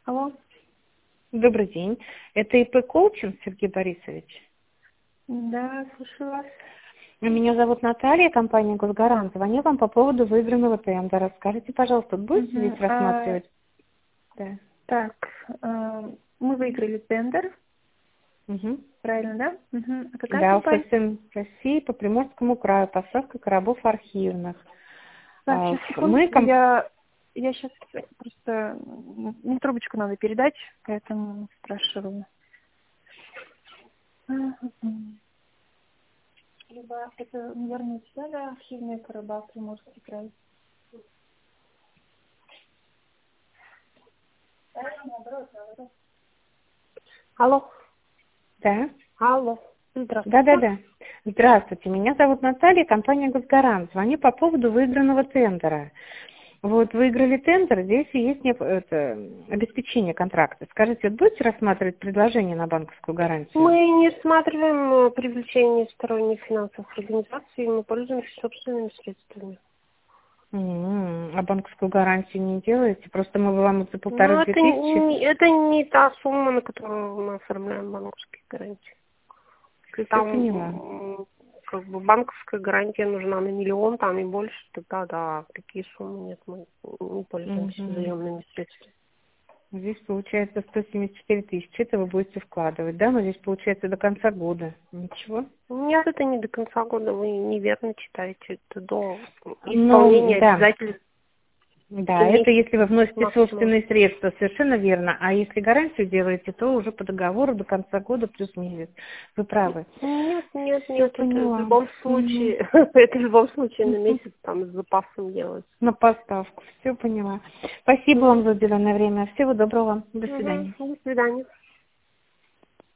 Алло. Добрый день. Это ИП Коучинг, Сергей Борисович. Да, слушаю вас. Меня зовут Наталья, компания Госгарант. Звоню вам по поводу выигранного тендера. Скажите, пожалуйста, будете здесь рассматривать? Да. Так, мы выиграли тендер, Угу. правильно, да? А какая Да, компания? ФСМ России по Приморскому краю, поставка коробов архивных. Так, сейчас, секунду. Мы Я сейчас просто... Мне трубочку надо передать, поэтому спрашиваю. Либо это, наверное, все, да, архивные короба, Приморский край. Алло. Да. Алло. Здравствуйте. Да. Здравствуйте, меня зовут Наталья, компания Госгарант. Звоню по поводу выигранного тендера. Вот, выиграли тендер, здесь и есть обеспечение контракта. Скажите, будете рассматривать предложение на банковскую гарантию? Мы не рассматриваем привлечение сторонних финансовых организаций, мы пользуемся собственными средствами. А банковскую гарантию не делаете? Просто мы вам за Ну, 1500. это не та сумма, на которую мы оформляем банковские гарантии. Если Все там поняла. как бы банковская гарантия нужна на миллион, там и больше, тогда да, такие суммы нет, мы не пользуемся заемными средствами. Здесь получается 174 тысячи, это вы будете вкладывать, да? Но здесь получается до конца года. Ничего? Нет, это не до конца года, вы неверно читаете, это до Ну, исполнения да. обязательств. Да, 7 это месяцев если вы вносите максимум. собственные средства, совершенно верно. А если гарантию делаете, то уже по договору до конца года плюс месяц. Вы правы. Нет, Все это в поняла. любом случае, это в любом случае на месяц там с запасом делается. На поставку. Все поняла. Спасибо вам за уделенное время. Всего доброго. До свидания. До свидания.